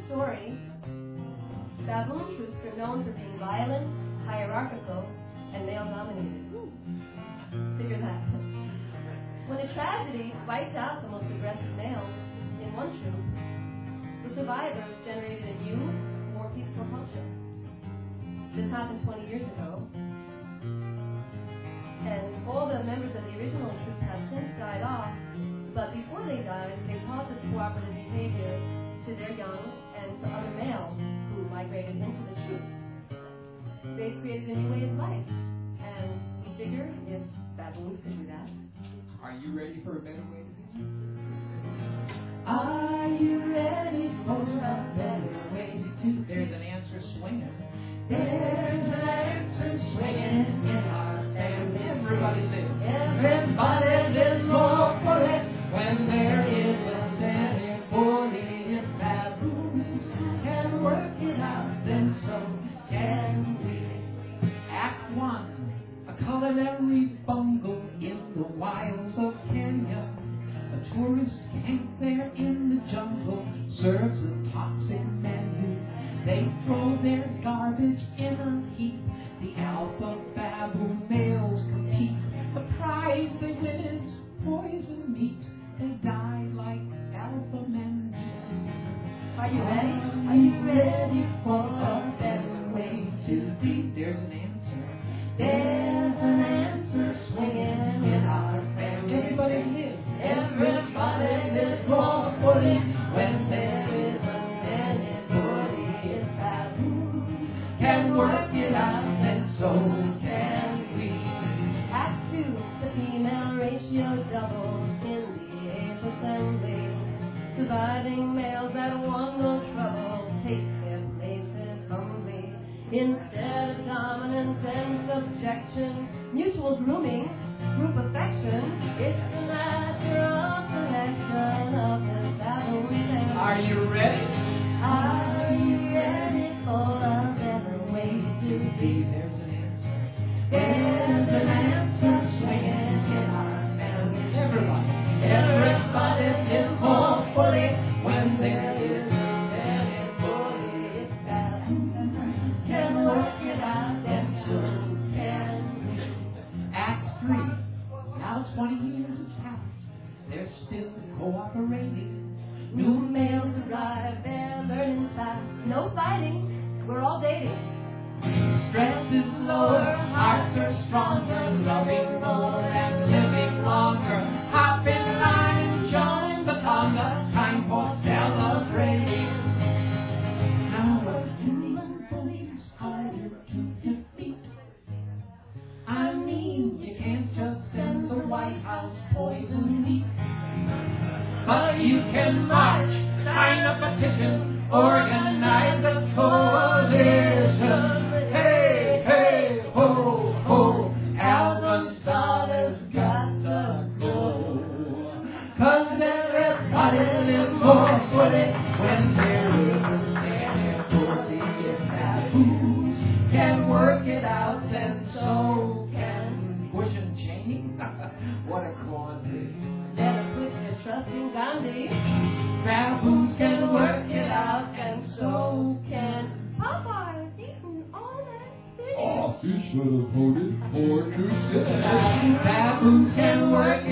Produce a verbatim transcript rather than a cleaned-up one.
story, baboon troops are known for being violent, hierarchical, and male-dominated. Figure that. When a tragedy wiped out the most aggressive males in one troop, the survivors generated a new, more peaceful culture. This happened twenty years ago, and all the members of the original troop have since died off, but before they died, they taught this cooperative behavior to their young and to other males who migrated into the troop. They created a new way of life, and we figured if baboons could do that. Are you ready for a better way to do it? Are you ready for a better way to? There's an answer swinging. There's an answer swinging in our family. Everybody lives. Everybody lives more fully when there isn't any bully. If baboons can work it out, then so can we. Act one, a culinary bungle in the wilds of Kenya. A tourist camp there in the jungle serves a toxic menu. They throw their garbage in a heap. The alpha baboon males compete. The prize they win is poison meat. They die like alpha men do. Are you ready? Are you ready for a better way to be? There's an answer. There's an answer swinging in our family. Everybody lives. Everybody lives more fully when there isn't any bully. If baboons can work it out, then so can we. Act two, the female ratio doubles in the eighth assembly. Surviving males that want no trouble take their places humbly. Instead of dominance and subjection, mutual grooming, group affection, it's the natural selection of the baboon family. Are you ready? Are you ready for a better way to be? There's an answer. There's an answer swinging in our family. Everybody. Everybody lives more fully when there is any bully. If baboons can work it out, then so can we. Act three. Now twenty years have passed. They're still cooperating. New males arrive, they're learning fast. No fighting, we're all dating. Stress is lower, hearts are stronger, loving more and living longer. Hop in line and join the conga, time for celebrating. Now a human bully's harder to defeat. I mean, you can't just send the White House poison meat. But you can march, sign a petition, organize a coalition. Hey, hey, ho, ho, Alvin Saleh's got to go. 'Cause everybody lives more fully when there isn't any bully. If baboons can work it out, then so can Bush and Cheney. What a quandary. Never put your trust in Gandhi. Baboons can work it out, and so can Popeye's eating all that fish. Oh, you should have voted for Drusilla. Baboons can work